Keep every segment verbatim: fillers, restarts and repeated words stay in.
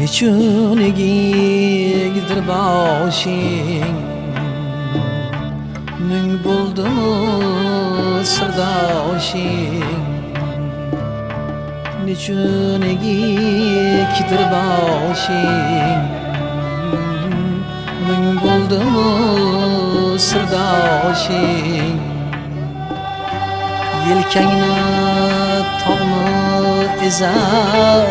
Nechun egikdir boshing Ming bo'ldimu sirdoshing Nechun egikdir boshing Ming bo'ldimu sirdoshing Yelkangni tog'ni ezar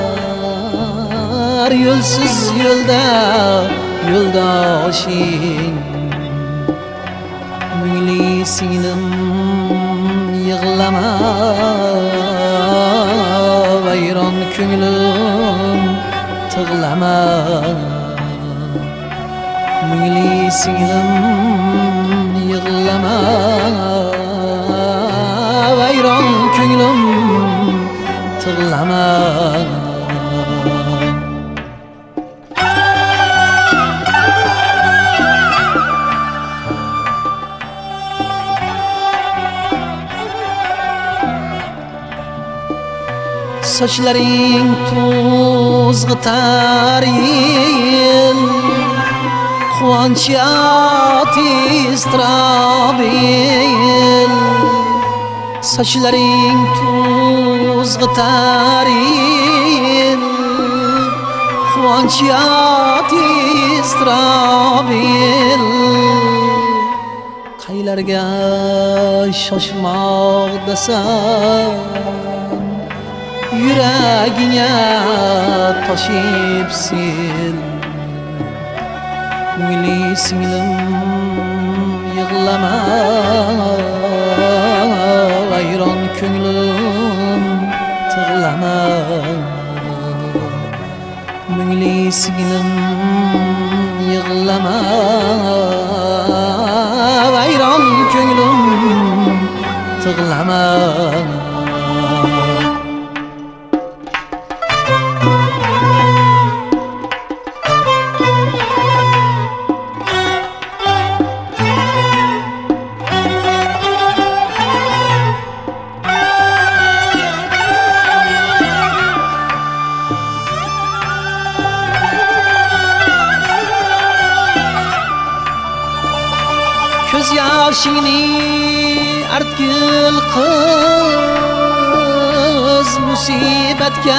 Yo'lsiz yo'lda yo'ldoshing Mungli singlim yig'lama Vayron ko'nglim tig'lama Mungli singlim yig'lama Vayron ko'nglim tig'lama Sochlaring to'zg'itar yel Quvonch iztirob el Sochlaring to'zg'itar yel Quvonch iztirob el Qaylarga shoshmoqdasan Yuragingga toshib sil Mungli singlim yig'lama Vayron ko'nglim tig'lama Mungli singlim yig'lama Vayron ko'nglim tig'lama Ko'z yoshingni artgil qiz musibatga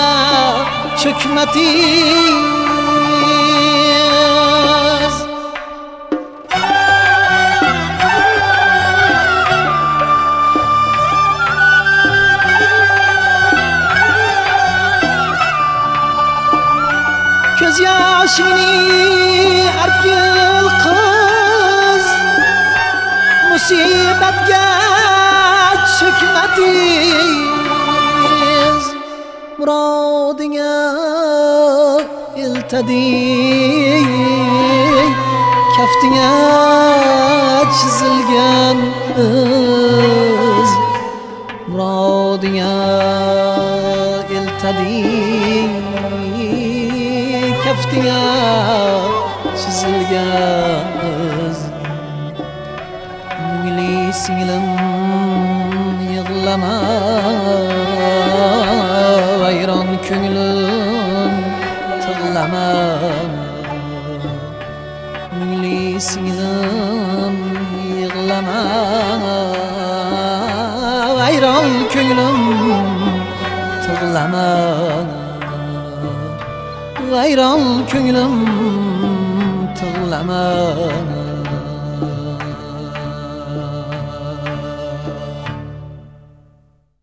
cho'kmatiz Ko'z yoshingni artgil qiz musibatga cho'kmatiz Murodingga iltading Kaftingga chizilgan iz Murodingga iltading Kaftingga chizilgan iz Mungli singlim yig'lama Vayron ko'nglim tig'lama Mungli singlim yig'lama Vayron ko'nglim tig'lama Vayron ko'nglim tig'lama